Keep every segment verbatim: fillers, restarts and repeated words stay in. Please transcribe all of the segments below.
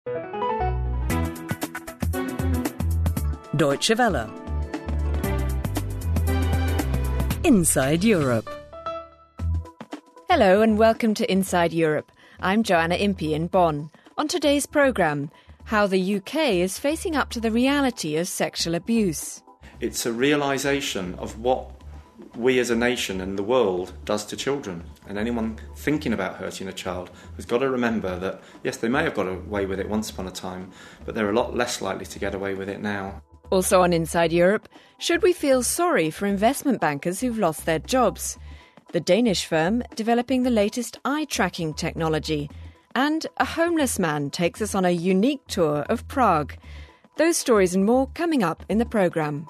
Deutsche Welle. Inside Europe. Hello and welcome to Inside Europe. I'm Joanna Impey in Bonn. On today's programme, how the U K is facing up to the reality of sexual abuse. It's a realisation of what we as a nation and the world does to children. And anyone thinking about hurting a child has got to remember that, yes, they may have got away with it once upon a time, but they're a lot less likely to get away with it now. Also on Inside Europe, should we feel sorry for investment bankers who've lost their jobs? The Danish firm developing the latest eye-tracking technology. And a homeless man takes us on a unique tour of Prague. Those stories and more coming up in the programme.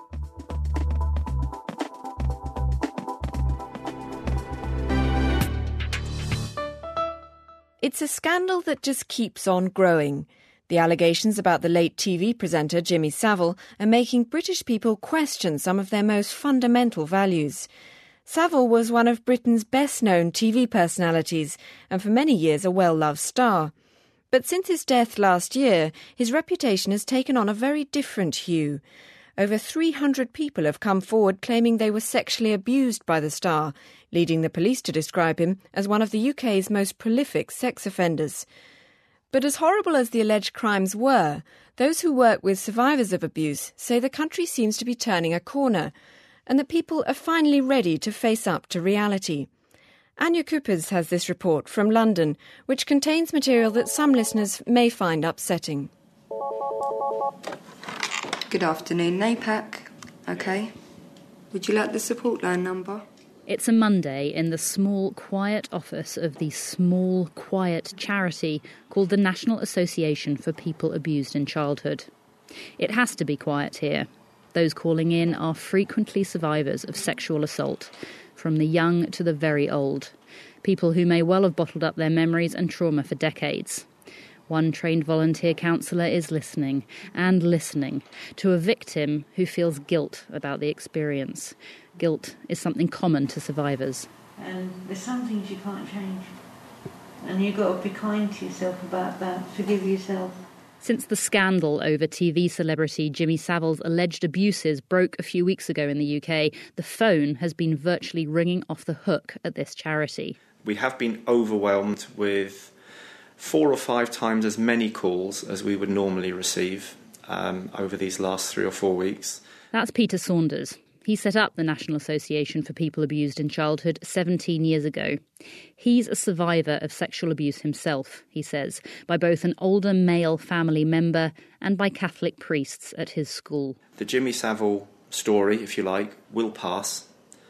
It's a scandal that just keeps on growing. The allegations about the late T V presenter Jimmy Savile are making British people question some of their most fundamental values. Savile was one of Britain's best-known T V personalities and for many years a well-loved star. But since his death last year, his reputation has taken on a very different hue. Over three hundred people have come forward claiming they were sexually abused by the star, leading the police to describe him as one of the U K's most prolific sex offenders. But as horrible as the alleged crimes were, those who work with survivors of abuse say the country seems to be turning a corner and that people are finally ready to face up to reality. Anya Coopers has this report from London, which contains material that some listeners may find upsetting. Good afternoon, NAPAC. OK. Would you like the support line number? It's a Monday in the small, quiet office of the small, quiet charity called the National Association for People Abused in Childhood. It has to be quiet here. Those calling in are frequently survivors of sexual assault, from the young to the very old. People who may well have bottled up their memories and trauma for decades. One trained volunteer counsellor is listening, and listening, to a victim who feels guilt about the experience. Guilt is something common to survivors. And there's some things you can't change. And you've got to be kind to yourself about that. Forgive yourself. Since the scandal over T V celebrity Jimmy Savile's alleged abuses broke a few weeks ago in the U K, the phone has been virtually ringing off the hook at this charity. We have been overwhelmed with four or five times as many calls as we would normally receive um, over these last three or four weeks. That's Peter Saunders. He set up the National Association for People Abused in Childhood seventeen years ago. He's a survivor of sexual abuse himself, he says, by both an older male family member and by Catholic priests at his school. The Jimmy Savile story, if you like, will pass.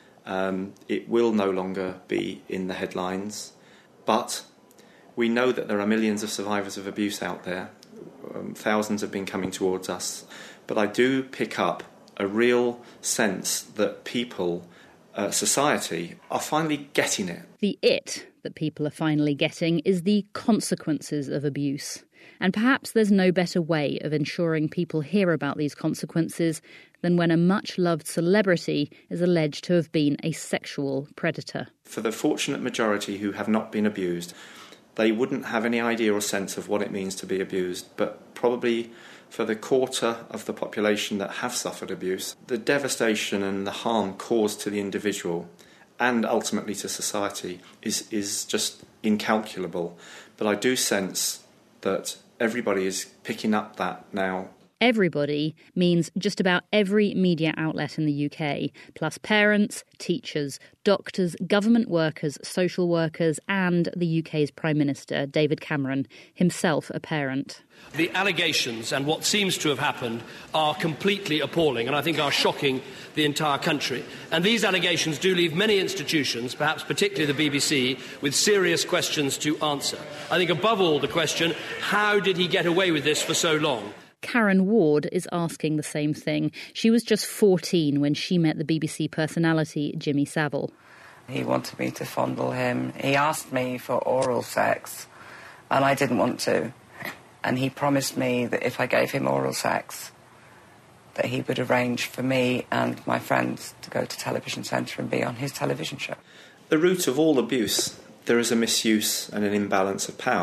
Um, it will no longer be in the headlines. But we know that there are millions of survivors of abuse out there. Um, thousands have been coming towards us. But I do pick up a real sense that people, uh, society, are finally getting it. The it that people are finally getting is the consequences of abuse. And perhaps there's no better way of ensuring people hear about these consequences than when a much-loved celebrity is alleged to have been a sexual predator. For the fortunate majority who have not been abused, they wouldn't have any idea or sense of what it means to be abused, but probably for the quarter of the population that have suffered abuse, the devastation and the harm caused to the individual and ultimately to society is, is just incalculable. But I do sense that everybody is picking up that now. Everybody means just about every media outlet in the U K, plus parents, teachers, doctors, government workers, social workers, and the U K's Prime Minister, David Cameron, himself a parent. The allegations and what seems to have happened are completely appalling and I think are shocking the entire country. And these allegations do leave many institutions, perhaps particularly the B B C, with serious questions to answer. I think above all the question, how did he get away with this for so long? Karen Ward is asking the same thing. She was just fourteen when she met the B B C personality Jimmy Savile. He wanted me to fondle him. He asked me for oral sex, and I didn't want to. And he promised me that if I gave him oral sex, that he would arrange for me and my friends to go to Television Centre and be on his television show. The root of all abuse, there is a misuse and an imbalance of power.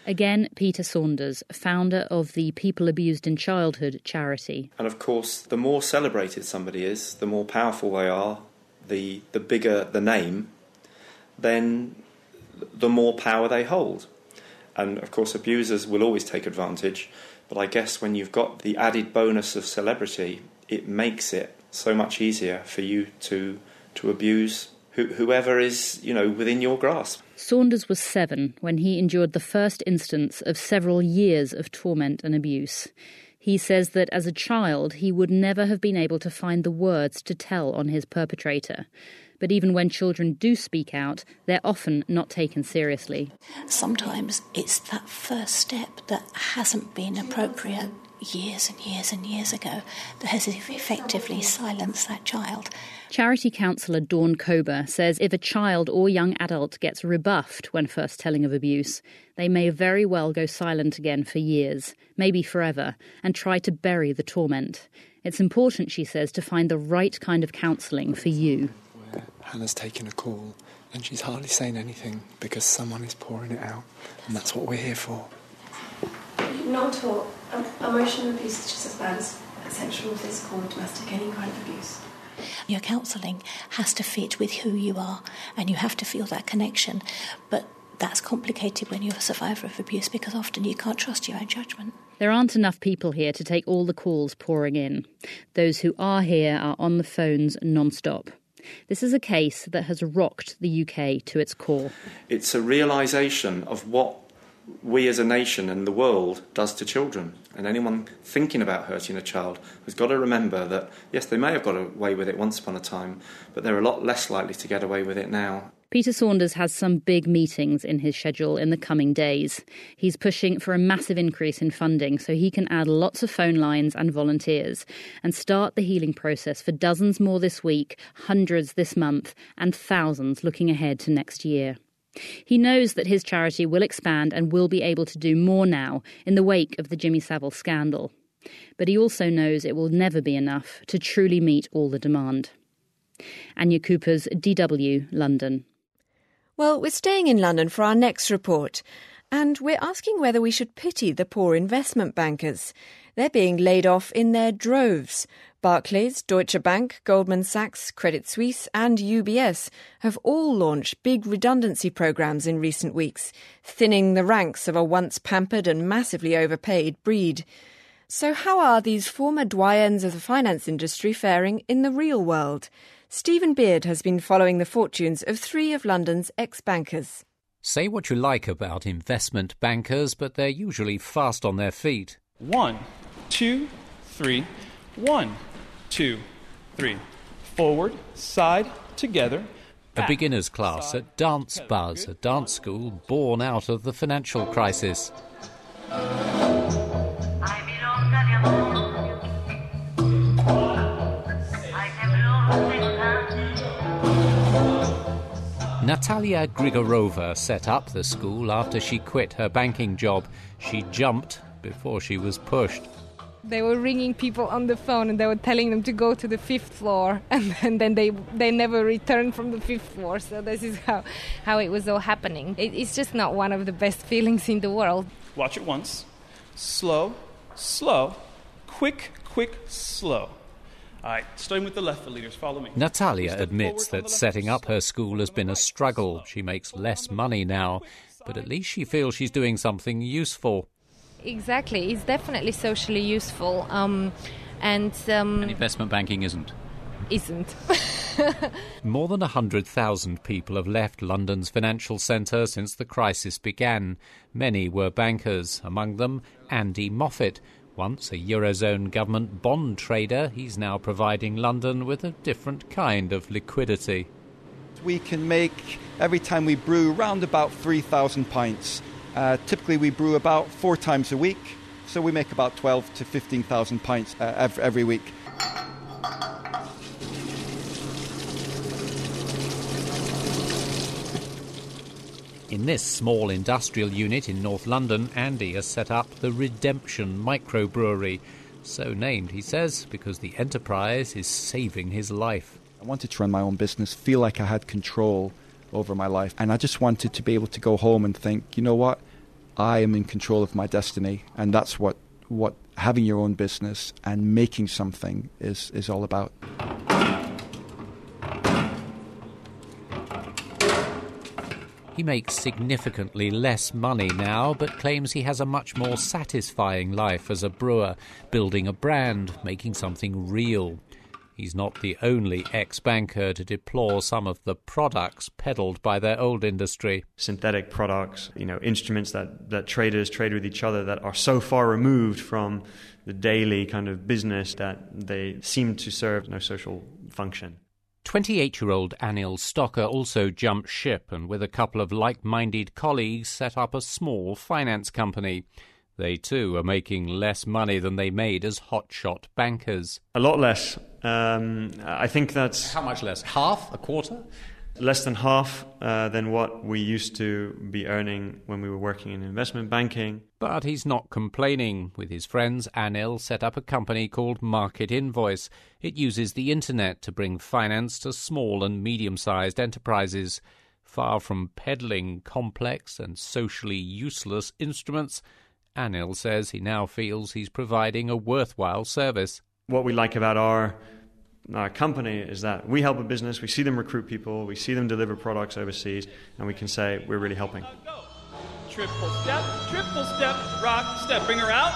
Again, Peter Saunders, founder of the People Abused in Childhood charity. And of course, the more celebrated somebody is, the more powerful they are, the, the bigger the name, then the more power they hold. And of course, abusers will always take advantage, but I guess when you've got the added bonus of celebrity, it makes it so much easier for you to to abuse who, whoever is, you know, within your grasp. Saunders was seven when he endured the first instance of several years of torment and abuse. He says that as a child, he would never have been able to find the words to tell on his perpetrator. But even when children do speak out, they're often not taken seriously. Sometimes it's that first step that hasn't been appropriate years and years and years ago that has effectively silenced that child. Charity counsellor Dawn Kober says if a child or young adult gets rebuffed when first telling of abuse, they may very well go silent again for years, maybe forever, and try to bury the torment. It's important, she says, to find the right kind of counselling for you. Hannah's taken a call and she's hardly saying anything because someone is pouring it out, and that's what we're here for. Not at all. Um, emotional abuse is just as bad as sexual, physical, domestic, any kind of abuse. Your counselling has to fit with who you are, and you have to feel that connection. But that's complicated when you're a survivor of abuse because often you can't trust your own judgment. There aren't enough people here to take all the calls pouring in. Those who are here are on the phones non-stop. This is a case that has rocked the U K to its core. It's a realisation of what we as a nation and the world does to children. And anyone thinking about hurting a child has got to remember that, yes, they may have got away with it once upon a time, but they're a lot less likely to get away with it now. Peter Saunders has some big meetings in his schedule in the coming days. He's pushing for a massive increase in funding so he can add lots of phone lines and volunteers and start the healing process for dozens more this week, hundreds this month, and thousands looking ahead to next year. He knows that his charity will expand and will be able to do more now in the wake of the Jimmy Savile scandal. But he also knows it will never be enough to truly meet all the demand. Anya Coopers, D W, London. Well, we're staying in London for our next report, and we're asking whether we should pity the poor investment bankers. They're being laid off in their droves. Barclays, Deutsche Bank, Goldman Sachs, Credit Suisse and U B S have all launched big redundancy programmes in recent weeks, thinning the ranks of a once pampered and massively overpaid breed. So how are these former doyens of the finance industry faring in the real world? Stephen Beard has been following the fortunes of three of London's ex-bankers. Say what you like about investment bankers, but they're usually fast on their feet. One, two, three, one, two, three. Forward, side, together. A beginner's class at Dance Buzz, a dance school born out of the financial crisis. Natalia Grigorova set up the school after she quit her banking job. She jumped before she was pushed. They were ringing people on the phone and they were telling them to go to the fifth floor, and, and then they they never returned from the fifth floor. So this is how, how it was all happening. It, it's just not one of the best feelings in the world. Watch it once. Slow, slow, quick, quick, slow. All right, starting with the left, the leaders, follow me. Natalia admits that setting up her school has been a struggle. She makes less money now, but at least she feels she's doing something useful. Exactly, it's definitely socially useful. Um, and, um, and investment banking isn't? Isn't. More than one hundred thousand people have left London's financial centre since the crisis began. Many were bankers, among them Andy Moffat. Once a Eurozone government bond trader, he's now providing London with a different kind of liquidity. We can make, every time we brew, around about three thousand pints. Uh, typically we brew about four times a week, so we make about twelve to fifteen thousand pints uh, every, every week. In this small industrial unit in North London, Andy has set up the Redemption Microbrewery. So named, he says, because the enterprise is saving his life. I wanted to run my own business, feel like I had control over my life. And I just wanted to be able to go home and think, you know what, I am in control of my destiny, and that's what, what having your own business and making something is, is all about. He makes significantly less money now, but claims he has a much more satisfying life as a brewer, building a brand, making something real. He's not the only ex-banker to deplore some of the products peddled by their old industry. Synthetic products, you know, instruments that, that traders trade with each other that are so far removed from the daily kind of business that they seem to serve no social function. twenty-eight-year-old Anil Stocker also jumped ship and with a couple of like-minded colleagues set up a small finance company. They too are making less money than they made as hotshot bankers. A lot less. Um, I think that's... How much less? Half? A quarter? Less than half uh, than what we used to be earning when we were working in investment banking. But he's not complaining. With his friends, Anil set up a company called Market Invoice. It uses the internet to bring finance to small and medium-sized enterprises. Far from peddling complex and socially useless instruments, Anil says he now feels he's providing a worthwhile service. What we like about our, our company is that we help a business, we see them recruit people, we see them deliver products overseas, and we can say we're really helping. Triple step, triple step, rock, step, bring her out.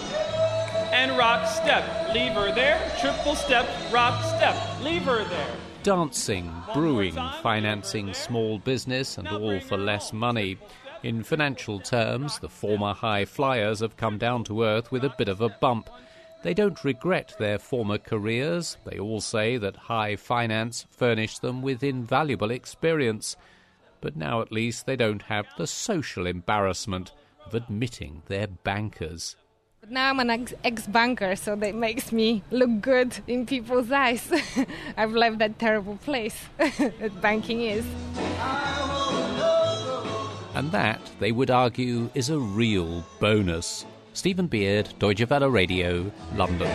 And rock, step, leave her there. Triple step, rock, step, leave her there. Dancing, brewing, financing small business, and all for less money. In financial terms, the former high flyers have come down to earth with a bit of a bump. They don't regret their former careers. They all say that high finance furnished them with invaluable experience. But now at least they don't have the social embarrassment of admitting they're bankers. But now I'm an ex- ex-banker, so that makes me look good in people's eyes. I've left that terrible place that banking is. And that, they would argue, is a real bonus. Stephen Beard, Deutsche Welle Radio, London.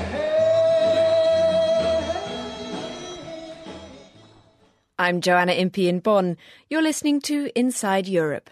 I'm Joanna Impey in Bonn. You're listening to Inside Europe.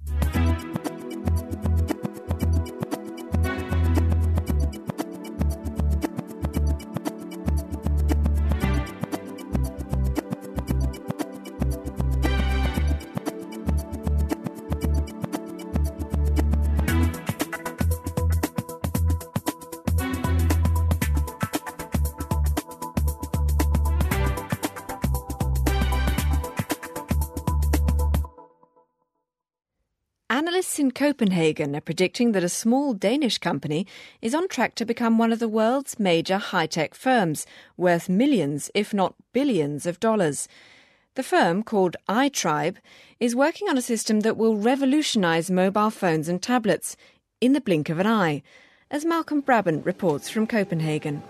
Analysts in Copenhagen are predicting that a small Danish company is on track to become one of the world's major high-tech firms, worth millions, if not billions, of dollars. The firm, called iTribe, is working on a system that will revolutionise mobile phones and tablets in the blink of an eye, as Malcolm Brabant reports from Copenhagen.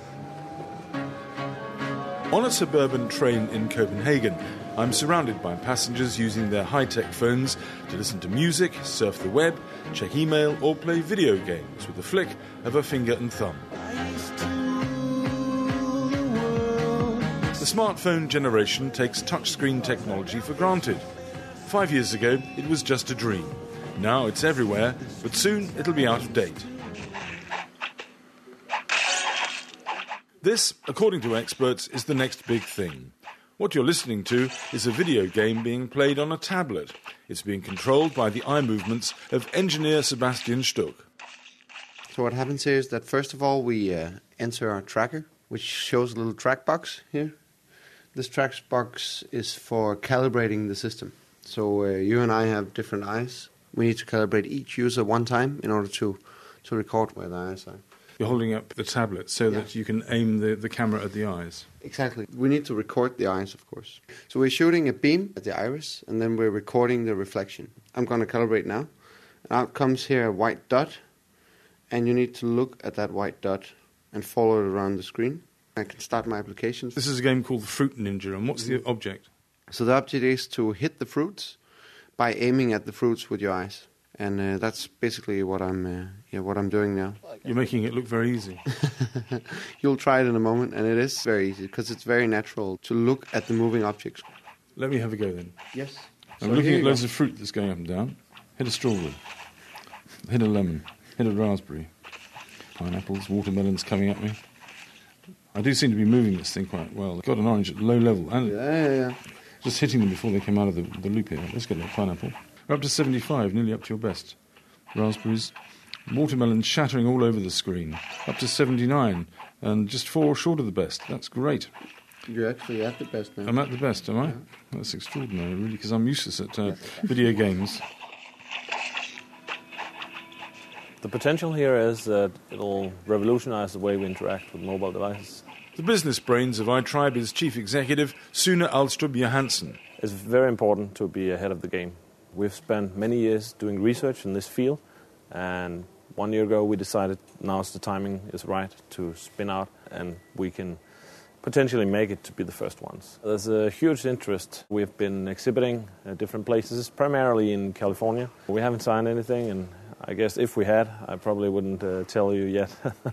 On a suburban train in Copenhagen, I'm surrounded by passengers using their high-tech phones to listen to music, surf the web, check email or play video games with the flick of a finger and thumb. The smartphone generation takes touchscreen technology for granted. Five years ago, it was just a dream. Now it's everywhere, but soon it'll be out of date. This, according to experts, is the next big thing. What you're listening to is a video game being played on a tablet. It's being controlled by the eye movements of engineer Sebastian Stuck. So what happens here is that first of all we uh, enter our tracker, which shows a little track box here. This track box is for calibrating the system. So uh, you and I have different eyes. We need to calibrate each user one time in order to, to record where the eyes are. You're holding up the tablet so yeah. that you can aim the, the camera at the eyes. Exactly. We need to record the eyes, of course. So we're shooting a beam at the iris, and then we're recording the reflection. I'm going to calibrate now. And out comes here a white dot, and you need to look at that white dot and follow it around the screen. I can start my application. This is a game called the Fruit Ninja, and what's mm-hmm. the object? So the object is to hit the fruits by aiming at the fruits with your eyes. And uh, that's basically what I'm uh, yeah, what I'm doing now. You're making it look very easy. You'll try it in a moment, and it is very easy because it's very natural to look at the moving objects. Let me have a go then. Yes. I'm so looking at loads go. of fruit that's going up and down. Hit a strawberry. hit a lemon, hit a raspberry, pineapples, watermelons coming at me. I do seem to be moving this thing quite well. Got an orange at low level, and yeah, yeah, yeah. just hitting them before they came out of the, the loop here. Let's get that pineapple. We're up to seventy-five, nearly up to your best. Raspberries, watermelons shattering all over the screen. Up to seventy-nine, and just four short of the best. That's great. You're actually at the best now. I'm at the best, am I? Yeah. That's extraordinary, really, because I'm useless at uh, video games. The potential here is that it'll revolutionise the way we interact with mobile devices. The business brains of iTribe is Chief Executive Sune Alstrup Johansen. It's very important to be ahead of the game. We've spent many years doing research in this field, and one year ago we decided now's the timing is right to spin out, and we can potentially make it to be the first ones. There's a huge interest. We've been exhibiting at different places, primarily in California. We haven't signed anything, and I guess if we had, I probably wouldn't uh, tell you yet.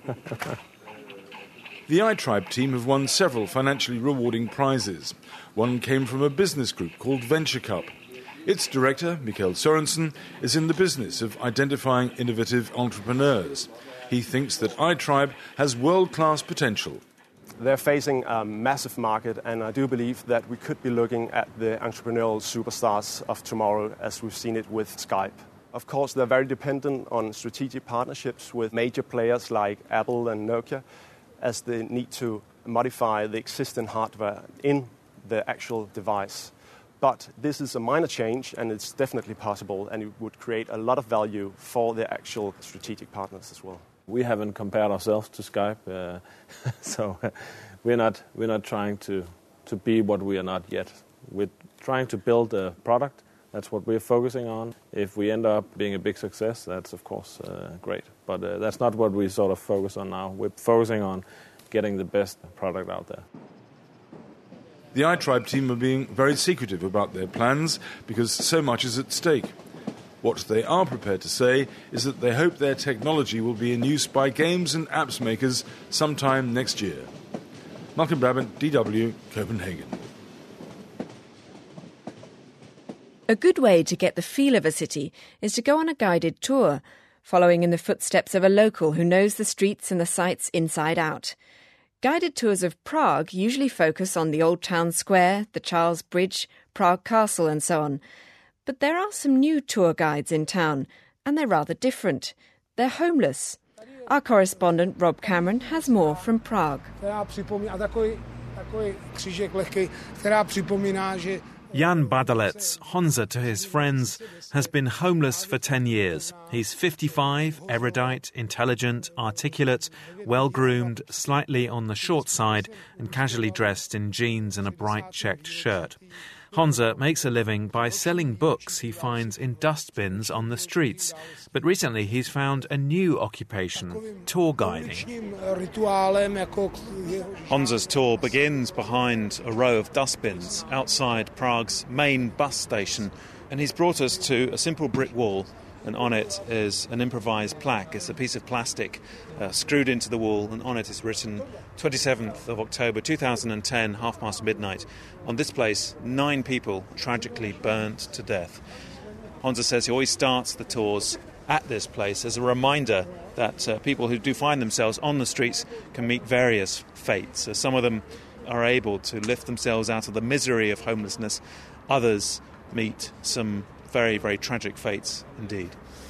The iTribe team have won several financially rewarding prizes. One came from a business group called Venture Cup. Its director, Mikael Sørensen, is in the business of identifying innovative entrepreneurs. He thinks that iTribe has world-class potential. They're facing a massive market, and I do believe that we could be looking at the entrepreneurial superstars of tomorrow as we've seen it with Skype. Of course, they're very dependent on strategic partnerships with major players like Apple and Nokia, as they need to modify the existing hardware in the actual device. But this is a minor change, and it's definitely possible, and it would create a lot of value for the actual strategic partners as well. We haven't compared ourselves to Skype, uh, so uh, we're not we're not trying to, to be what we are not yet. We're trying to build a product. That's what we're focusing on. If we end up being a big success, that's of course uh, great. But uh, that's not what we sort of focus on now. We're focusing on getting the best product out there. The iTribe team are being very secretive about their plans because so much is at stake. What they are prepared to say is that they hope their technology will be in use by games and apps makers sometime next year. Malcolm Brabant, D W, Copenhagen. A good way to get the feel of a city is to go on a guided tour, following in the footsteps of a local who knows the streets and the sights inside out. Guided tours of Prague usually focus on the Old Town Square, the Charles Bridge, Prague Castle and so on. But there are some new tour guides in town, and they're rather different. They're homeless. Our correspondent Rob Cameron has more from Prague. Jan Badalec, Honza to his friends, has been homeless for ten years. He's fifty-five, erudite, intelligent, articulate, well-groomed, slightly on the short side, and casually dressed in jeans and a bright checked shirt. Honza makes a living by selling books he finds in dustbins on the streets. But recently he's found a new occupation, tour guiding. Honza's tour begins behind a row of dustbins outside Prague's main bus station. And he's brought us to a simple brick wall, and on it is an improvised plaque. It's a piece of plastic uh, screwed into the wall, and on it is written twenty-seventh of October two thousand ten, half past midnight. On this place, nine people tragically burnt to death. Honza says he always starts the tours at this place as a reminder that uh, people who do find themselves on the streets can meet various fates. Uh, some of them are able to lift themselves out of the misery of homelessness. Others meet some very, very tragic fates indeed.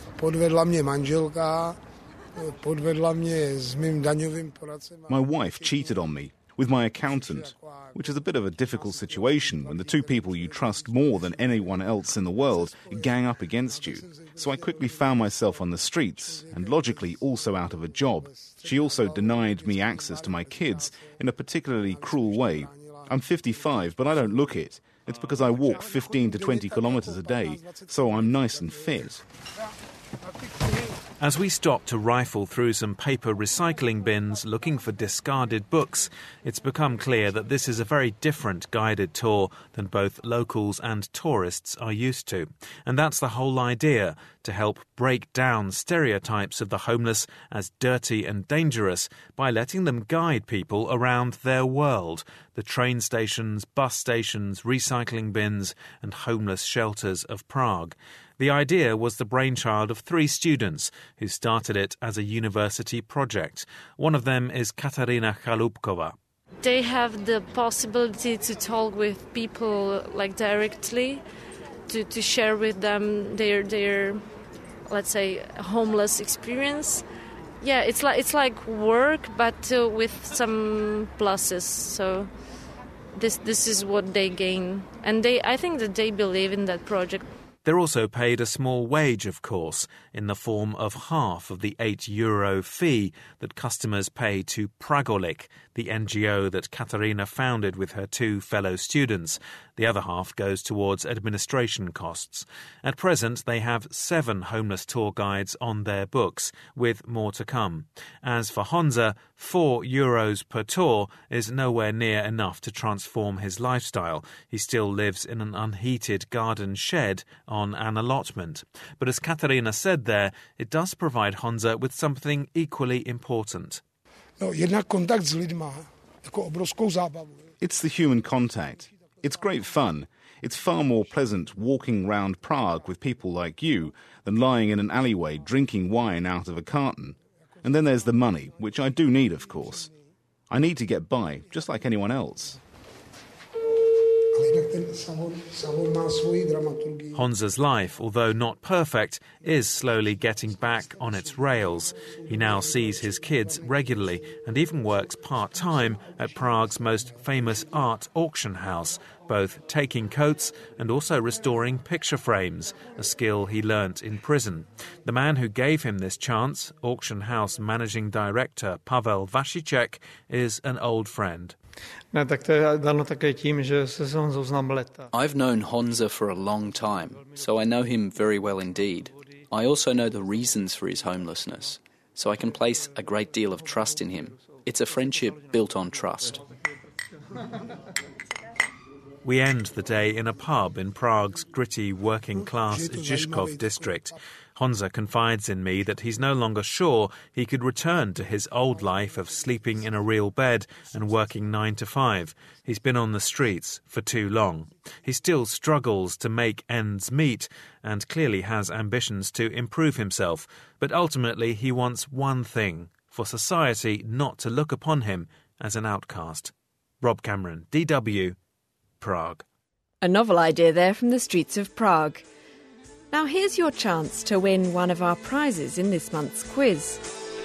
My wife cheated on me with my accountant, which is a bit of a difficult situation when the two people you trust more than anyone else in the world gang up against you. So I quickly found myself on the streets and logically also out of a job. She also denied me access to my kids in a particularly cruel way. I'm fifty-five, but I don't look it. It's because I walk fifteen to twenty kilometres a day, so I'm nice and fit. As we stop to rifle through some paper recycling bins looking for discarded books, it's become clear that this is a very different guided tour than both locals and tourists are used to. And that's the whole idea, to help break down stereotypes of the homeless as dirty and dangerous by letting them guide people around their world, the train stations, bus stations, recycling bins and homeless shelters of Prague. The idea was the brainchild of three students who started it as a university project. One of them is Katarina Chalupkova. They have the possibility to talk with people like directly, to, to share with them their their let's say homeless experience. Yeah, it's like it's like work, but uh, with some pluses. So this this is what they gain, and they I think that they believe in that project. They're also paid a small wage, of course, in the form of half of the eight euro fee that customers pay to Pragolik, the N G O that Katarina founded with her two fellow students. The other half goes towards administration costs. At present, they have seven homeless tour guides on their books, with more to come. As for Honza, four euros per tour is nowhere near enough to transform his lifestyle. He still lives in an unheated garden shed on an allotment. But as Katarina said there, it does provide Honza with something equally important. It's the human contact. It's great fun. It's far more pleasant walking round Prague with people like you than lying in an alleyway drinking wine out of a carton. And then there's the money, which I do need, of course. I need to get by, just like anyone else. Honza's life, although not perfect, is slowly getting back on its rails. He now sees his kids regularly and even works part-time at Prague's most famous art auction house, both taking coats and also restoring picture frames, a skill he learnt in prison. The man who gave him this chance, auction house managing director Pavel Vasicek, is an old friend. I've known Honza for a long time, so I know him very well indeed. I also know the reasons for his homelessness, so I can place a great deal of trust in him. It's a friendship built on trust. We end the day in a pub in Prague's gritty working-class Žižkov district. Honza confides in me that he's no longer sure he could return to his old life of sleeping in a real bed and working nine to five. He's been on the streets for too long. He still struggles to make ends meet and clearly has ambitions to improve himself. But ultimately he wants one thing, for society not to look upon him as an outcast. Rob Cameron, D W, Prague. A novel idea there from the streets of Prague. Now here's your chance to win one of our prizes in this month's quiz.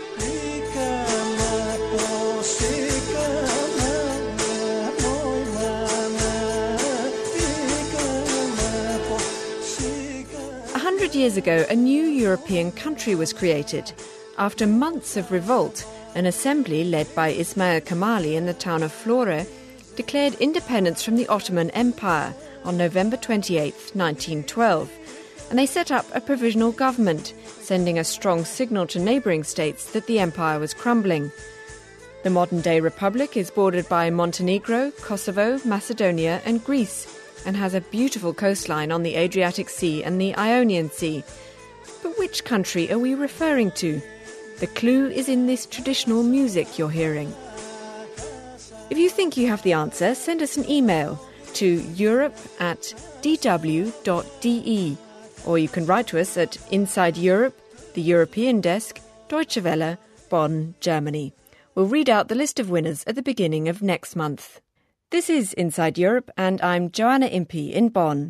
A hundred years ago, a new European country was created. After months of revolt, an assembly led by Ismail Kamali in the town of Flore declared independence from the Ottoman Empire on November twenty-eighth, nineteen twelve. And they set up a provisional government, sending a strong signal to neighbouring states that the empire was crumbling. The modern-day republic is bordered by Montenegro, Kosovo, Macedonia and Greece, and has a beautiful coastline on the Adriatic Sea and the Ionian Sea. But which country are we referring to? The clue is in this traditional music you're hearing. If you think you have the answer, send us an email to europe at d w dot d e. Or you can write to us at Inside Europe, the European Desk, Deutsche Welle, Bonn, Germany. We'll read out the list of winners at the beginning of next month. This is Inside Europe, and I'm Joanna Impey in Bonn.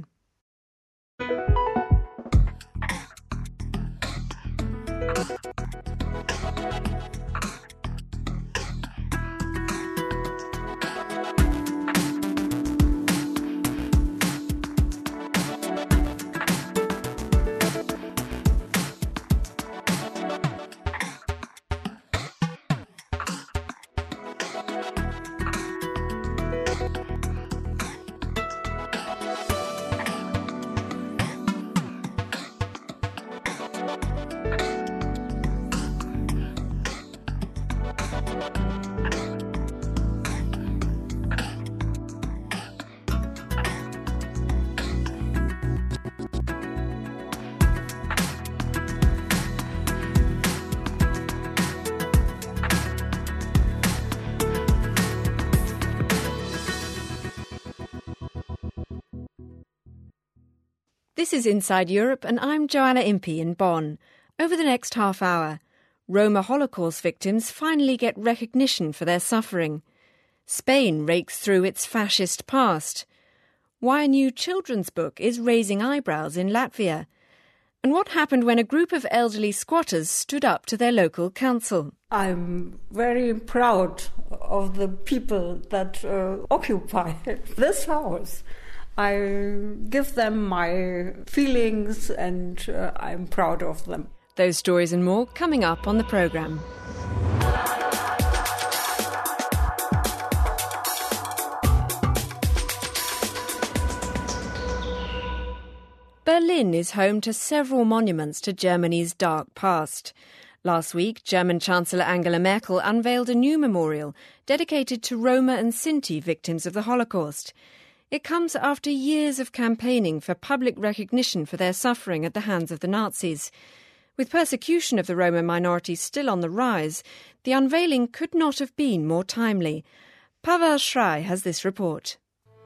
This is Inside Europe, and I'm Joanna Impey in Bonn. Over the next half hour, Roma Holocaust victims finally get recognition for their suffering. Spain rakes through its fascist past. Why a new children's book is raising eyebrows in Latvia. And what happened when a group of elderly squatters stood up to their local council. I'm very proud of the people that uh, occupy this house. I give them my feelings and uh, I'm proud of them. Those stories and more coming up on the programme. Berlin is home to several monuments to Germany's dark past. Last week, German Chancellor Angela Merkel unveiled a new memorial dedicated to Roma and Sinti victims of the Holocaust. It comes after years of campaigning for public recognition for their suffering at the hands of the Nazis. With persecution of the Roma minority still on the rise, the unveiling could not have been more timely. Pavel Schrey has this report.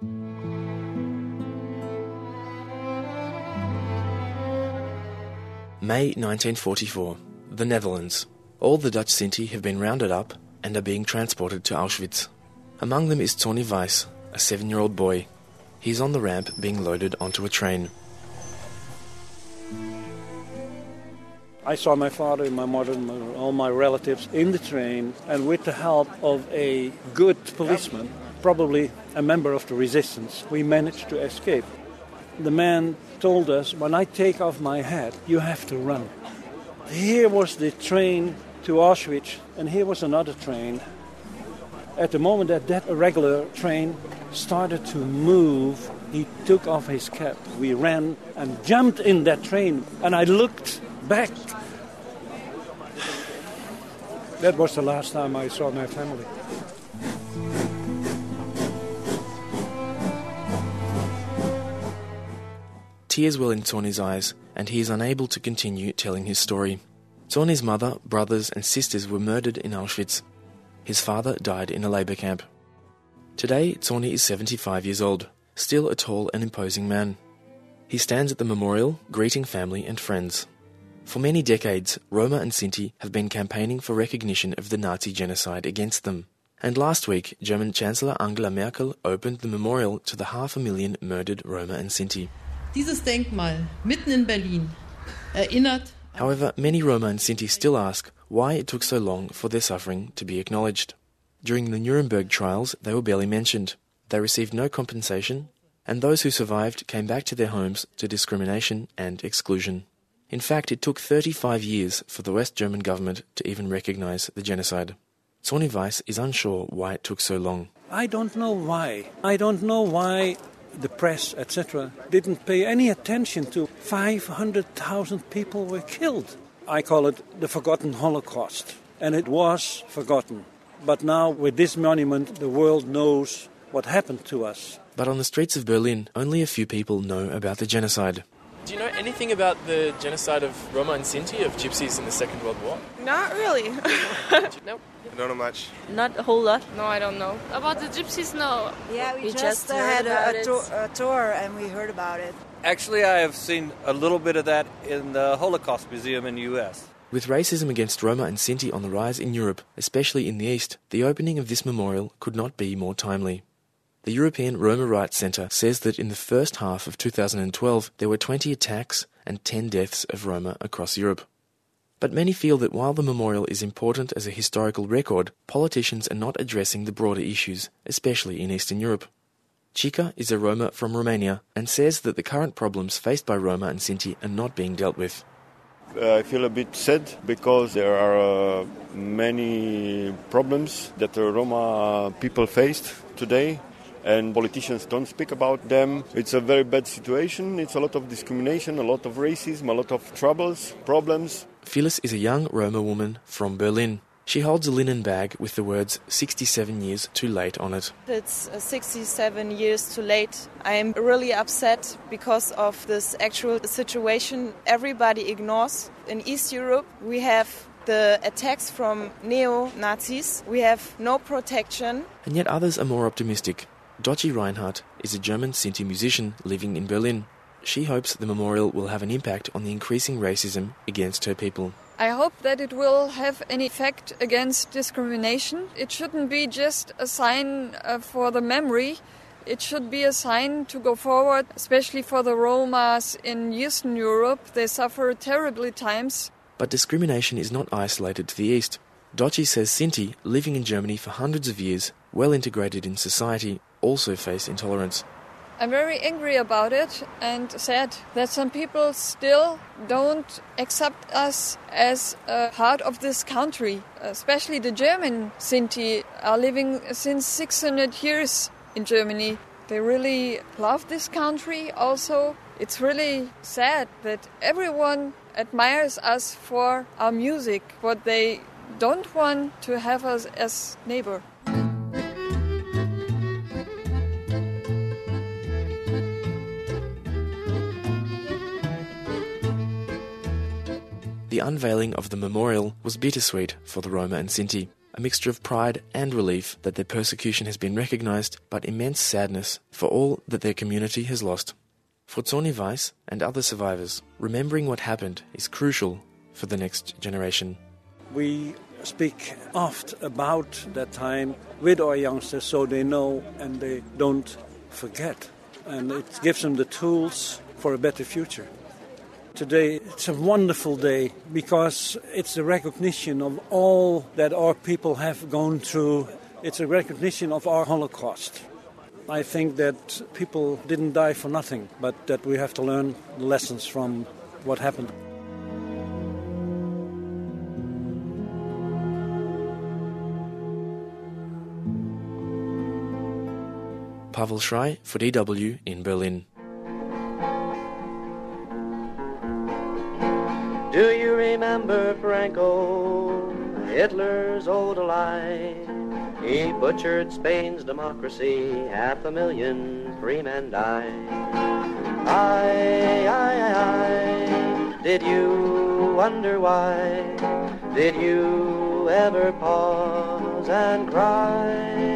May nineteen forty-four. The Netherlands. All the Dutch Sinti have been rounded up and are being transported to Auschwitz. Among them is Tony Weiss, a seven-year-old boy. He's on the ramp being loaded onto a train. I saw my father and my mother and my, all my relatives in the train, and with the help of a good policeman, probably a member of the resistance, we managed to escape. The man told us, when I take off my hat, you have to run. Here was the train to Auschwitz, and here was another train. At the moment that that regular train started to move, he took off his cap. We ran and jumped in that train, and I looked back. That was the last time I saw my family. Tears well in Tony's eyes, and he is unable to continue telling his story. Tony's mother, brothers and sisters were murdered in Auschwitz. His father died in a labour camp. Today, Tony is seventy-five years old, still a tall and imposing man. He stands at the memorial, greeting family and friends. For many decades, Roma and Sinti have been campaigning for recognition of the Nazi genocide against them. And last week, German Chancellor Angela Merkel opened the memorial to the half a million murdered Roma and Sinti. Dieses Denkmal mitten in Berlin erinnert. However, many Roma and Sinti still ask why it took so long for their suffering to be acknowledged. During the Nuremberg trials, they were barely mentioned. They received no compensation, and those who survived came back to their homes to discrimination and exclusion. In fact, it took thirty-five years for the West German government to even recognise the genocide. Tony Weiss is unsure why it took so long. I don't know why. I don't know why the press, et cetera, didn't pay any attention to five hundred thousand people were killed. I call it the forgotten Holocaust, and it was forgotten. But now, with this monument, the world knows what happened to us. But on the streets of Berlin, only a few people know about the genocide. Do you know anything about the genocide of Roma and Sinti, of Gypsies in the Second World War? Not really. Nope. I don't know much. Not a whole lot. No, I don't know. About the Gypsies, no. Yeah, we, we just, just uh, had had a, a, tour, a tour and we heard about it. Actually, I have seen a little bit of that in the Holocaust Museum in the U S. With racism against Roma and Sinti on the rise in Europe, especially in the East, the opening of this memorial could not be more timely. The European Roma Rights Centre says that in the first half of two thousand twelve there were twenty attacks and ten deaths of Roma across Europe. But many feel that while the memorial is important as a historical record, politicians are not addressing the broader issues, especially in Eastern Europe. Chica is a Roma from Romania and says that the current problems faced by Roma and Sinti are not being dealt with. Uh, I feel a bit sad because there are uh, many problems that the Roma people faced today, and politicians don't speak about them. It's a very bad situation. It's a lot of discrimination, a lot of racism, a lot of troubles, problems. Phyllis is a young Roma woman from Berlin. She holds a linen bag with the words sixty-seven years too late on it. It's sixty-seven years too late. I am really upset because of this actual situation everybody ignores. In East Europe, we have the attacks from neo-Nazis. We have no protection. And yet others are more optimistic. Dottie Reinhardt is a German Sinti musician living in Berlin. she hopes the memorial will have an impact on the increasing racism against her people. I hope that it will have an effect against discrimination. It shouldn't be just a sign uh, for the memory. It should be a sign to go forward, especially for the Romas in Eastern Europe. They suffer terribly times. But discrimination is not isolated to the east. Doci says Sinti, living in Germany for hundreds of years, well integrated in society, also face intolerance. I'm very angry about it and sad that some people still don't accept us as a part of this country. Especially the German Sinti are living since six hundred years in Germany. They really love this country also. It's really sad that everyone admires us for our music, but they don't want to have us as neighbor. The unveiling of the memorial was bittersweet for the Roma and Sinti, a mixture of pride and relief that their persecution has been recognised, but immense sadness for all that their community has lost. For Zoni Weiss and other survivors, remembering what happened is crucial for the next generation. We speak oft about that time with our youngsters so they know and they don't forget. And it gives them the tools for a better future. Today it's a wonderful day because it's a recognition of all that our people have gone through. It's a recognition of our Holocaust. I think that people didn't die for nothing, but that we have to learn lessons from what happened. Pavel Schrey for D W in Berlin. Do you remember Franco, Hitler's old ally? He butchered Spain's democracy, half a million free men died. Aye, aye, aye, aye, did you wonder why? Did you ever pause and cry?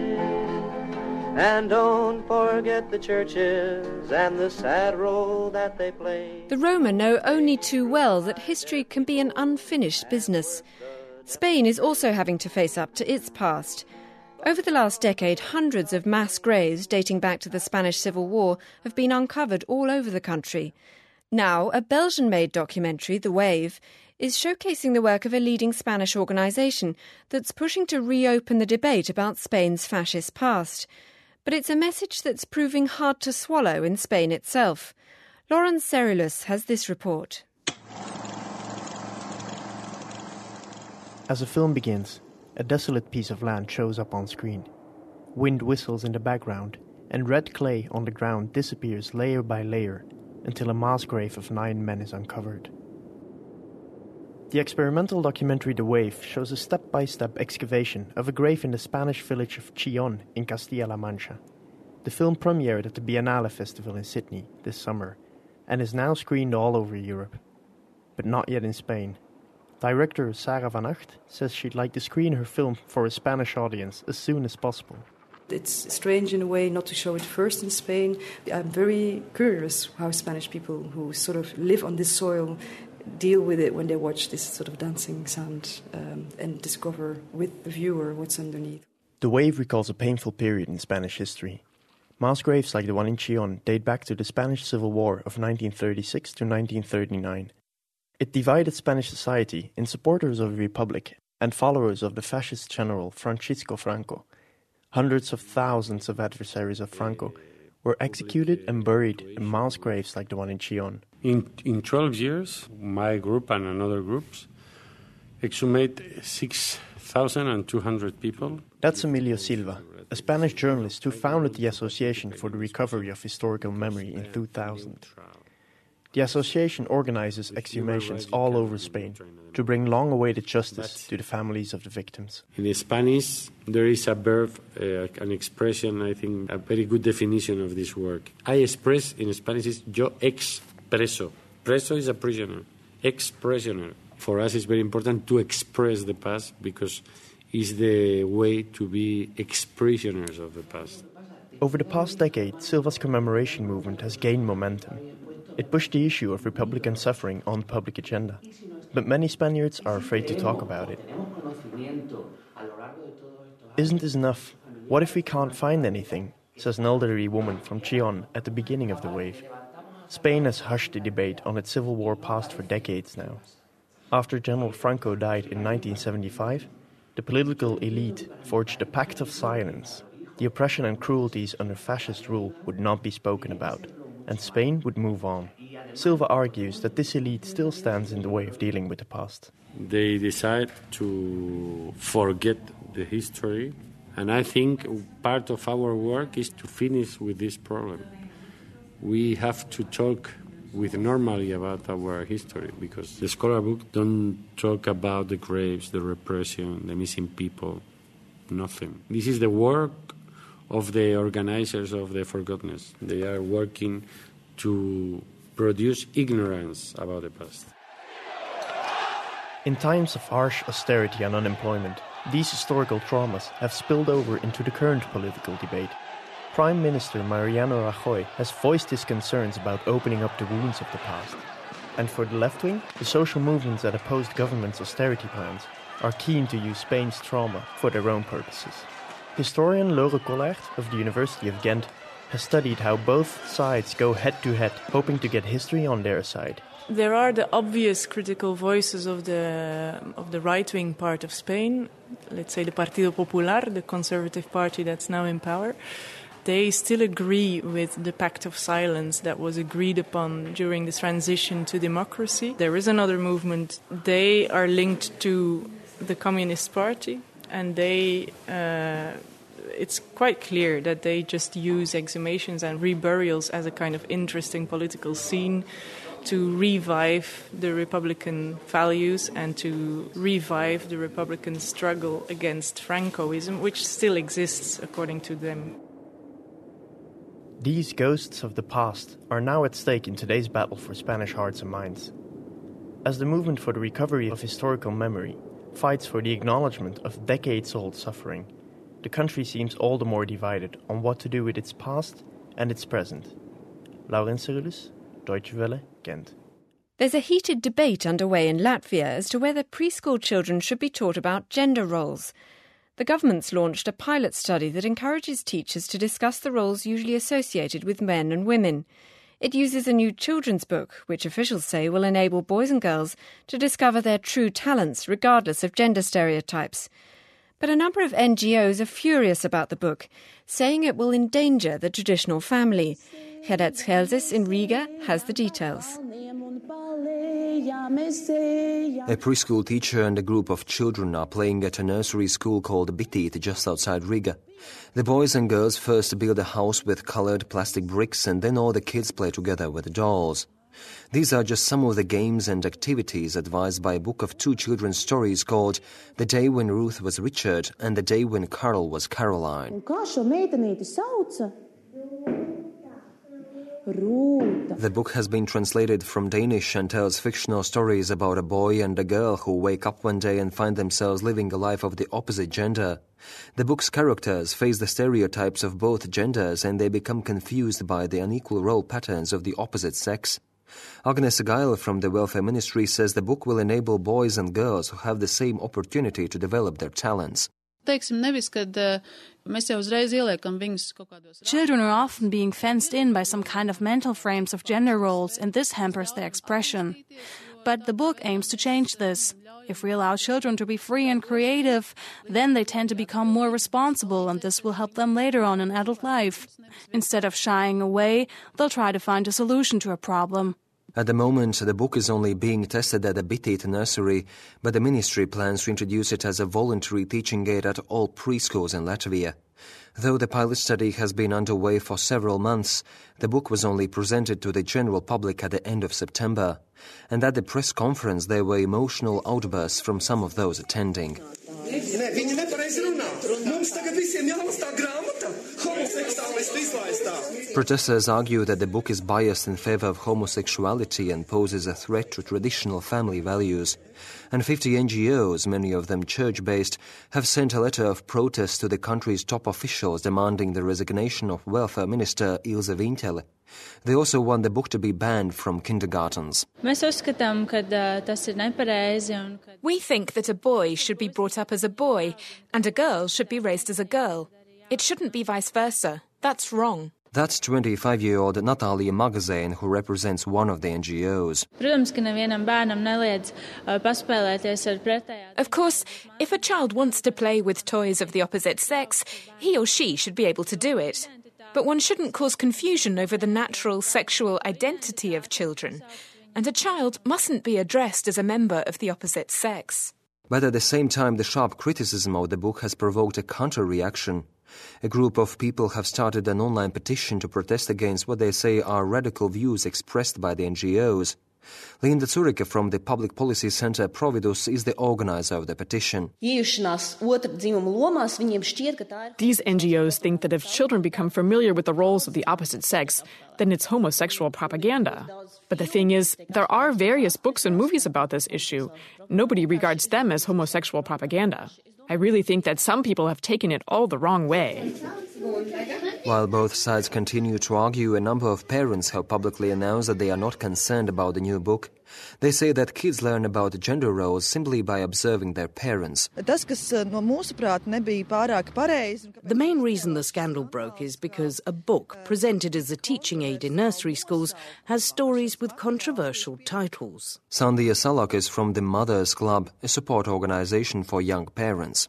And don't forget the churches and the sad role that they play. The Roma know only too well that history can be an unfinished business. Spain is also having to face up to its past. Over the last decade, hundreds of mass graves dating back to the Spanish Civil War have been uncovered all over the country. Now, a Belgian-made documentary, The Wave, is showcasing the work of a leading Spanish organisation that's pushing to reopen the debate about Spain's fascist past. But it's a message that's proving hard to swallow in Spain itself. Lauren Cerulus has this report. As the film begins, a desolate piece of land shows up on screen. Wind whistles in the background, and red clay on the ground disappears layer by layer until a mass grave of nine men is uncovered. The experimental documentary The Wave shows a step-by-step excavation of a grave in the Spanish village of Chillón in Castilla-La Mancha. The film premiered at the Biennale Festival in Sydney this summer and is now screened all over Europe, but not yet in Spain. Director Sarah Van Acht says she'd like to screen her film for a Spanish audience as soon as possible. It's strange in a way not to show it first in Spain. I'm very curious how Spanish people who sort of live on this soil deal with it when they watch this sort of dancing sound um, and discover with the viewer what's underneath. The Wave recalls a painful period in Spanish history. Mass graves like the one in Chillón date back to the Spanish Civil War of nineteen thirty-six to nineteen thirty-nine. It divided Spanish society in supporters of the Republic and followers of the fascist general Francisco Franco. Hundreds of thousands of adversaries of Franco were executed and buried in mass graves like the one in Chillón. In, in twelve years, my group and another groups exhumed six thousand two hundred people. That's Emilio Silva, a Spanish journalist who founded the Association for the Recovery of Historical Memory in two thousand. The association organizes exhumations all over Spain to bring long-awaited justice to the families of the victims. In Spanish, there is a verb, uh, an expression, I think, a very good definition of this work. I express, in Spanish, is yo expreso. Preso is a prisoner. Ex-prisoner. For us, it's very important to express the past because it's the way to be ex-prisoners of the past. Over the past decade, Silva's commemoration movement has gained momentum. It pushed the issue of Republican suffering on the public agenda. But many Spaniards are afraid to talk about it. Isn't this enough? What if we can't find anything? Says an elderly woman from Chillán at the beginning of the wave. Spain has hushed the debate on its civil war past for decades now. After General Franco died in nineteen seventy-five, the political elite forged a pact of silence. The oppression and cruelties under fascist rule would not be spoken about, and Spain would move on. Silva argues that this elite still stands in the way of dealing with the past. They decide to forget the history, and I think part of our work is to finish with this problem. We have to talk with normality about our history, because the scholar book don't talk about the graves, the repression, the missing people, nothing. This is the work of the organizers of the Forgottenness. They are working to produce ignorance about the past. In times of harsh austerity and unemployment, these historical traumas have spilled over into the current political debate. Prime Minister Mariano Rajoy has voiced his concerns about opening up the wounds of the past. And for the left wing, the social movements that oppose the government's austerity plans are keen to use Spain's trauma for their own purposes. Historian Laure Collard of the University of Ghent has studied how both sides go head-to-head, hoping to get history on their side. There are the obvious critical voices of the of the right-wing part of Spain, let's say the Partido Popular, the conservative party that's now in power. They still agree with the Pact of Silence that was agreed upon during the transition to democracy. There is another movement. They are linked to the Communist Party, and they uh, it's quite clear that they just use exhumations and reburials as a kind of interesting political scene to revive the Republican values and to revive the Republican struggle against Francoism, which still exists according to them. These ghosts of the past are now at stake in today's battle for Spanish hearts and minds. As the movement for the recovery of historical memory fights for the acknowledgement of decades-old suffering, the country seems all the more divided on what to do with its past and its present. Laurens Cerullis, Deutsche Welle, Ghent. There's a heated debate underway in Latvia as to whether preschool children should be taught about gender roles. The government's launched a pilot study that encourages teachers to discuss the roles usually associated with men and women. It uses a new children's book, which officials say will enable boys and girls to discover their true talents, regardless of gender stereotypes. But a number of N G Os are furious about the book, saying it will endanger the traditional family. Gerets Helsis in Riga has the details. A preschool teacher and a group of children are playing at a nursery school called Bitīt just outside Riga. The boys and girls first build a house with colored plastic bricks, and then all the kids play together with dolls. These are just some of the games and activities advised by a book of two children's stories called The Day When Ruth Was Richard and The Day When Carol Was Caroline. The book has been translated from Danish and tells fictional stories about a boy and a girl who wake up one day and find themselves living a life of the opposite gender. The book's characters face the stereotypes of both genders, and they become confused by the unequal role patterns of the opposite sex. Agnes Geil from the Welfare Ministry says the book will enable boys and girls who have the same opportunity to develop their talents. Children are often being fenced in by some kind of mental frames of gender roles, and this hampers their expression. But the book aims to change this. If we allow children to be free and creative, then they tend to become more responsible, and this will help them later on in adult life. Instead of shying away, they'll try to find a solution to a problem. At the moment, the book is only being tested at the Bitīt nursery, but the ministry plans to introduce it as a voluntary teaching aid at all preschools in Latvia. Though the pilot study has been underway for several months, the book was only presented to the general public at the end of September. And at the press conference, there were emotional outbursts from some of those attending. Protesters argue that the book is biased in favor of homosexuality and poses a threat to traditional family values. And fifty N G Os, many of them church-based, have sent a letter of protest to the country's top officials demanding the resignation of Welfare Minister Ilse Vintele. They also want the book to be banned from kindergartens. We think that a boy should be brought up as a boy and a girl should be raised as a girl. It shouldn't be vice versa. That's wrong. That's twenty-five-year-old Natalia Magazine, who represents one of the N G Os. Of course, if a child wants to play with toys of the opposite sex, he or she should be able to do it. But one shouldn't cause confusion over the natural sexual identity of children. And a child mustn't be addressed as a member of the opposite sex. But at the same time, the sharp criticism of the book has provoked a counter-reaction. A group of people have started an online petition to protest against what they say are radical views expressed by the N G Os. Linda Zurike from the Public Policy Centre Providus is the organizer of the petition. These N G Os think that if children become familiar with the roles of the opposite sex, then it's homosexual propaganda. But the thing is, there are various books and movies about this issue. Nobody regards them as homosexual propaganda. I really think that some people have taken it all the wrong way. While both sides continue to argue, a number of parents have publicly announced that they are not concerned about the new book. They say that kids learn about gender roles simply by observing their parents. The main reason the scandal broke is because a book presented as a teaching aid in nursery schools has stories with controversial titles. Sandhya Salak is from the Mothers Club, a support organisation for young parents.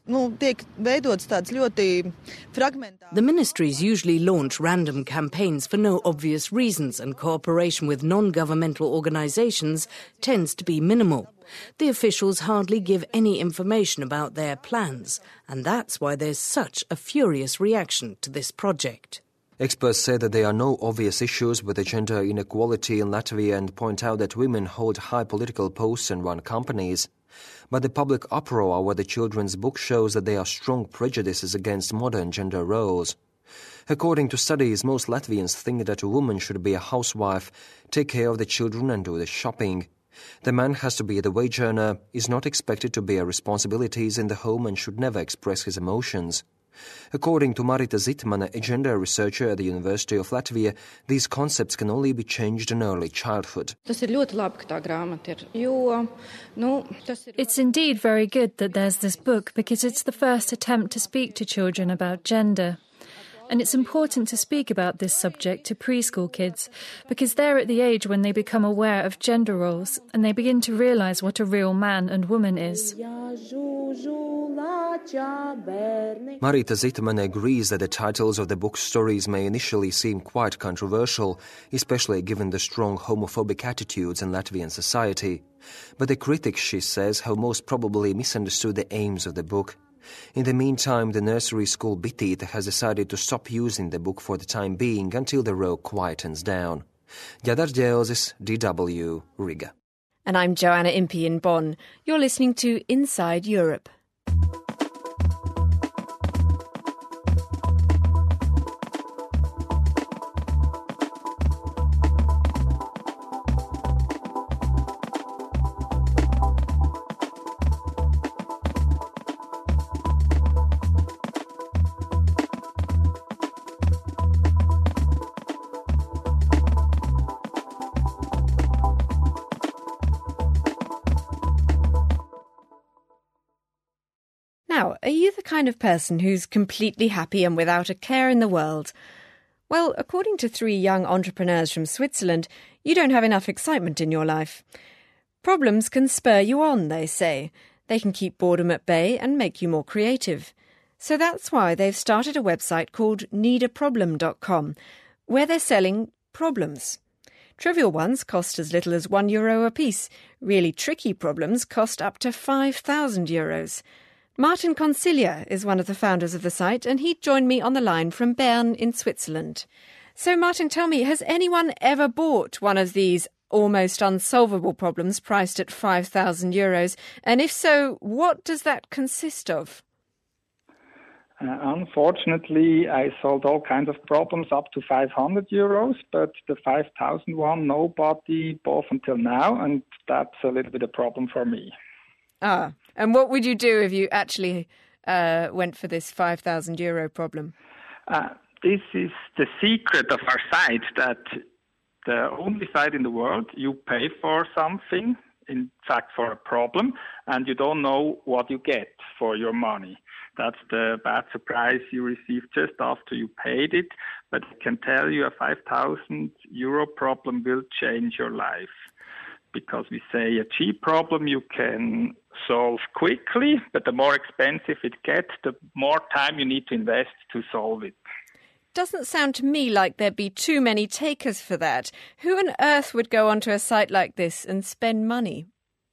The ministries usually launch random campaigns for no obvious reasons, and cooperation with non-governmental organisations tends to be minimal. The officials hardly give any information about their plans, and that's why there's such a furious reaction to this project. Experts say that there are no obvious issues with the gender inequality in Latvia and point out that women hold high political posts and run companies. But the public uproar over the children's book shows that there are strong prejudices against modern gender roles. According to studies, most Latvians think that a woman should be a housewife, take care of the children and do the shopping. The man has to be the wage earner, is not expected to bear responsibilities in the home and should never express his emotions. According to Marita Zitmane, a gender researcher at the University of Latvia, these concepts can only be changed in early childhood. It's indeed very good that there's this book because it's the first attempt to speak to children about gender. And it's important to speak about this subject to preschool kids because they're at the age when they become aware of gender roles and they begin to realise what a real man and woman is. Marita Zitmane agrees that the titles of the book's stories may initially seem quite controversial, especially given the strong homophobic attitudes in Latvian society. But the critics, she says, have most probably misunderstood the aims of the book. In the meantime, the nursery school Bitīt has decided to stop using the book for the time being until the row quietens down. Jadar Geozis, D W, Riga. And I'm Joanna Impey in Bonn. You're listening to Inside Europe. Now, are you the kind of person who's completely happy and without a care in the world? Well, according to three young entrepreneurs from Switzerland, you don't have enough excitement in your life. Problems can spur you on, they say. They can keep boredom at bay and make you more creative. So that's why they've started a website called need a problem dot com, where they're selling problems. Trivial ones cost as little as one euro apiece. Really tricky problems cost up to five thousand euros. Martin Consilia is one of the founders of the site, and he joined me on the line from Bern in Switzerland. So, Martin, tell me, has anyone ever bought one of these almost unsolvable problems priced at five thousand euros? And if so, what does that consist of? Uh, unfortunately, I sold all kinds of problems up to five hundred euros, but the five thousand one nobody bought until now, and that's a little bit a problem for me. Ah, and what would you do if you actually uh, went for this five thousand euro problem? Uh, this is the secret of our site, that the only site in the world you pay for something, in fact for a problem, and you don't know what you get for your money. That's the bad surprise you receive just after you paid it. But I can tell you a five thousand euro problem will change your life. Because we say a cheap problem you can solve quickly, but the more expensive it gets, the more time you need to invest to solve it. Doesn't sound to me like there'd be too many takers for that. Who on earth would go onto a site like this and spend money?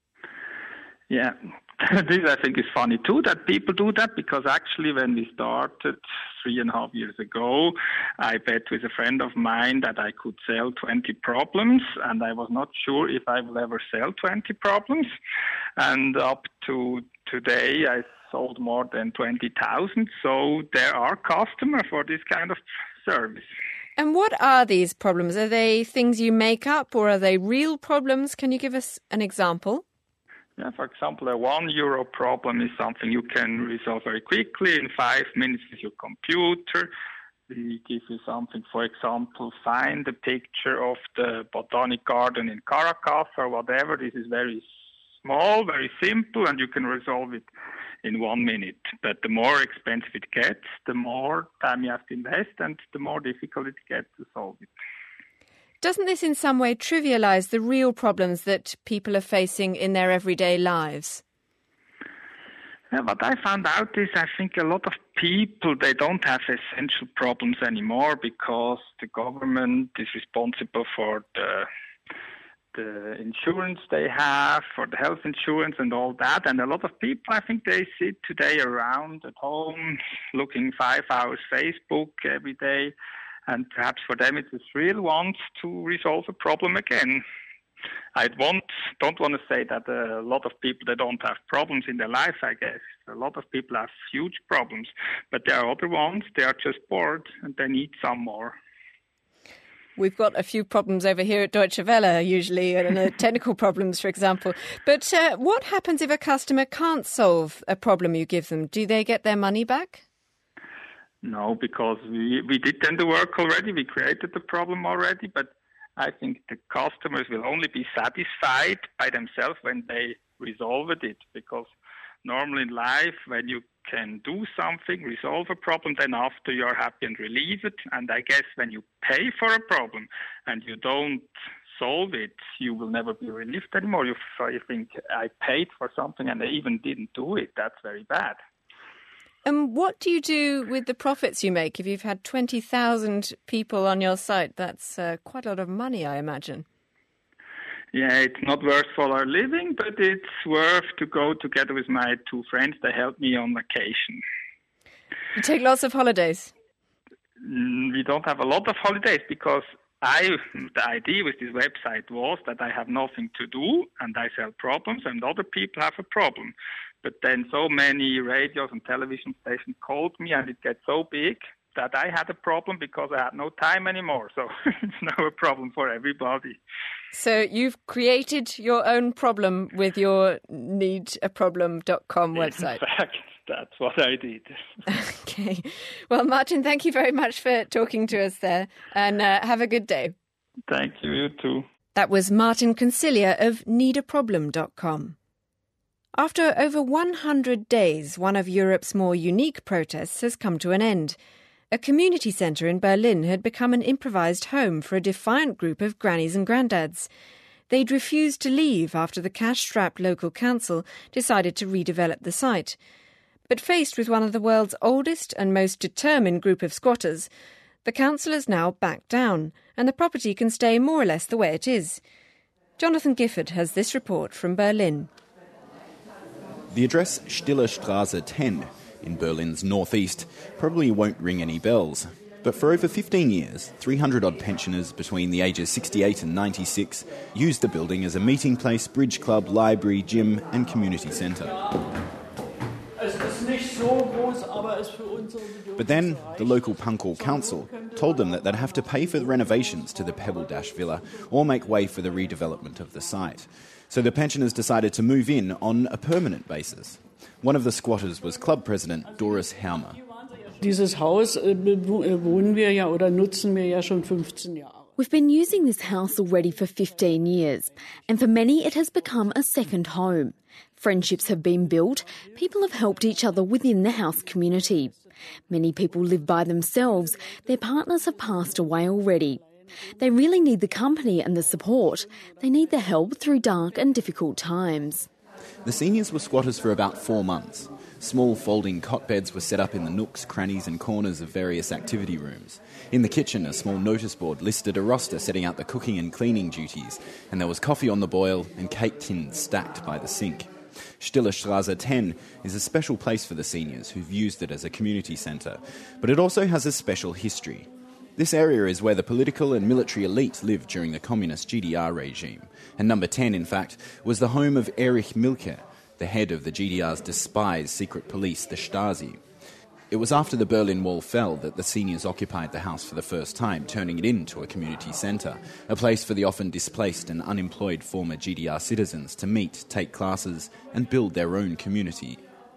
Yeah, this I think is funny too, that people do that, because actually when we started three and a half years ago, I bet with a friend of mine that I could sell twenty problems, and I was not sure if I will ever sell twenty problems. And up to today, I sold more than twenty thousand, so there are customers for this kind of service. And what are these problems? Are they things you make up, or are they real problems? Can you give us an example? Yeah, for example, a one euro problem is something you can resolve very quickly in five minutes with your computer. We give you something, for example, find a picture of the Botanic Garden in Caracas or whatever. This is very small, very simple, and you can resolve it in one minute. But the more expensive it gets, the more time you have to invest and the more difficult it gets to solve it. Doesn't this in some way trivialise the real problems that people are facing in their everyday lives? Yeah, what I found out is I think a lot of people, they don't have essential problems anymore because the government is responsible for the the insurance they have, for the health insurance and all that. And a lot of people, I think they sit today around at home looking five hours Facebook every day. And perhaps for them it is real want to resolve a problem again. I want, don't want to say that a lot of people, they don't have problems in their life, I guess. A lot of people have huge problems. But there are other ones, they are just bored and they need some more. We've got a few problems over here at Deutsche Welle, usually, and uh, technical problems, for example. But uh, what happens if a customer can't solve a problem you give them? Do they get their money back? No, because we, we did then the work already. We created the problem already. But I think the customers will only be satisfied by themselves when they resolve it. Because normally in life, when you can do something, resolve a problem, then after you're happy and relieve it. And I guess when you pay for a problem and you don't solve it, you will never be relieved anymore. You, you think, I paid for something and I even didn't do it. That's very bad. And what do you do with the profits you make? If you've had twenty thousand people on your site, that's uh, quite a lot of money, I imagine. Yeah, it's not worth for our living, but it's worth to go together with my two friends. They help me on vacation. You take lots of holidays? We don't have a lot of holidays because I, the idea with this website was that I have nothing to do and I sell problems and other people have a problem. But then so many radios and television stations called me and it gets so big that I had a problem because I had no time anymore. So it's now a problem for everybody. So you've created your own problem with your need a problem dot com website. In fact, that's what I did. Okay. Well, Martin, thank you very much for talking to us there and uh, have a good day. Thank you, you too. That was Martin Concilia of need a problem dot com. After over one hundred days, one of Europe's more unique protests has come to an end. A community centre in Berlin had become an improvised home for a defiant group of grannies and granddads. They'd refused to leave after the cash-strapped local council decided to redevelop the site. But faced with one of the world's oldest and most determined group of squatters, the council has now backed down, and the property can stay more or less the way it is. Jonathan Gifford has this report from Berlin. The address Stiller Straße ten in Berlin's northeast probably won't ring any bells. But for over fifteen years, three hundred odd pensioners between the ages sixty-eight and ninety-six used the building as a meeting place, bridge club, library, gym and community centre. But then the local Punkhall Council told them that they'd have to pay for the renovations to the Pebble Dash Villa or make way for the redevelopment of the site. So the pensioners decided to move in on a permanent basis. One of the squatters was club president Doris Haumer. Dieses Haus wohnen wir ja oder nutzen wir ja schon fünfzehn Jahre. We've been using this house already for fifteen years, and for many it has become a second home. Friendships have been built, people have helped each other within the house community. Many people live by themselves, their partners have passed away already. They really need the company and the support. They need the help through dark and difficult times. The seniors were squatters for about four months. Small folding cot beds were set up in the nooks, crannies and corners of various activity rooms. In the kitchen, a small notice board listed a roster setting out the cooking and cleaning duties, and there was coffee on the boil and cake tins stacked by the sink. Stille Straße ten is a special place for the seniors who've used it as a community centre, but it also has a special history. This area is where the political and military elite lived during the communist G D R regime, and number ten, in fact, was the home of Erich Mielke, the head of the G D R's despised secret police, the Stasi. It was after the Berlin Wall fell that the seniors occupied the house for the first time, turning it into a community centre, a place for the often displaced and unemployed former G D R citizens to meet, take classes and build their own community.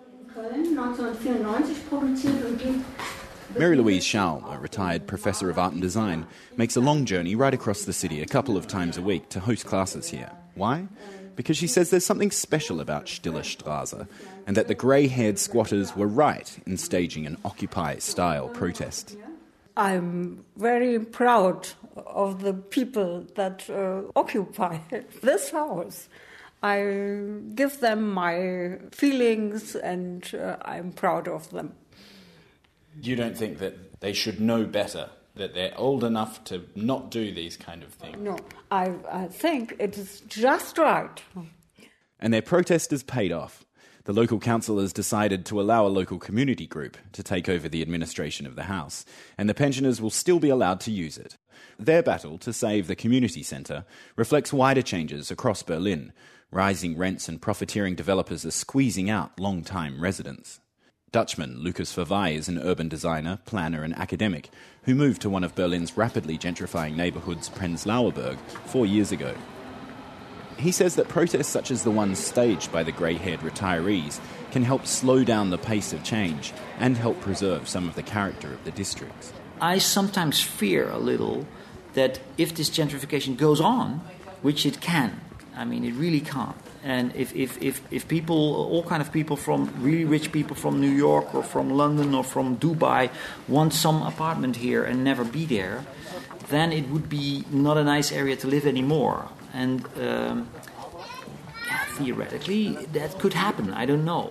Mary-Louise Schaum, a retired professor of art and design, makes a long journey right across the city a couple of times a week to host classes here. Why? Because she says there's something special about Stille Straße, and that the grey-haired squatters were right in staging an Occupy-style protest. I'm very proud of the people that uh, occupy this house. I give them my feelings and uh, I'm proud of them. You don't think that they should know better, that they're old enough to not do these kind of things? No, I, I think it is just right. And their protest has paid off. The local council has decided to allow a local community group to take over the administration of the house, and the pensioners will still be allowed to use it. Their battle to save the community centre reflects wider changes across Berlin. Rising rents and profiteering developers are squeezing out long-time residents. Dutchman Lucas Verwey is an urban designer, planner and academic who moved to one of Berlin's rapidly gentrifying neighbourhoods, Prenzlauer Berg, four years ago. He says that protests such as the ones staged by the grey-haired retirees can help slow down the pace of change and help preserve some of the character of the districts. I sometimes fear a little that if this gentrification goes on, which it can, I mean, it really can't, and if, if, if, if people, all kind of people from, really rich people from New York or from London or from Dubai want some apartment here and never be there, then it would be not a nice area to live anymore. And um, yeah, theoretically, that could happen. I don't know.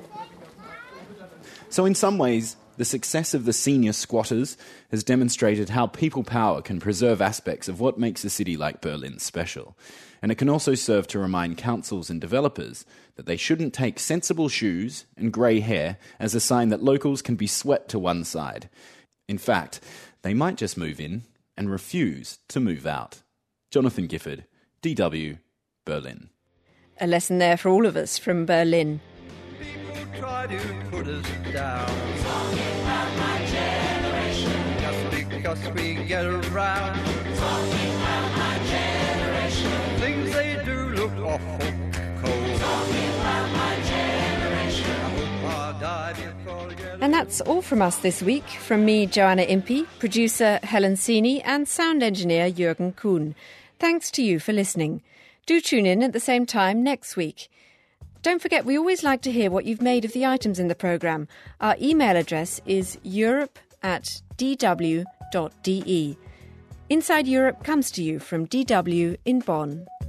So in some ways, the success of the senior squatters has demonstrated how people power can preserve aspects of what makes a city like Berlin special. And it can also serve to remind councils and developers that they shouldn't take sensible shoes and grey hair as a sign that locals can be swept to one side. In fact, they might just move in and refuse to move out. Jonathan Gifford, D W, Berlin. A lesson there for all of us from Berlin. People try to put us down. Talking about my generation. Just because we get around. Talking about my generation. Things they do look awful cold. Talking about my generation. I hope I die before I get. And that's all from us this week. From me, Joanna Impey, producer Helen Sini, and sound engineer Jürgen Kuhn. Thanks to you for listening. Do tune in at the same time next week. Don't forget, we always like to hear what you've made of the items in the programme. Our email address is europe at dw dot de. Inside Europe comes to you from D W in Bonn.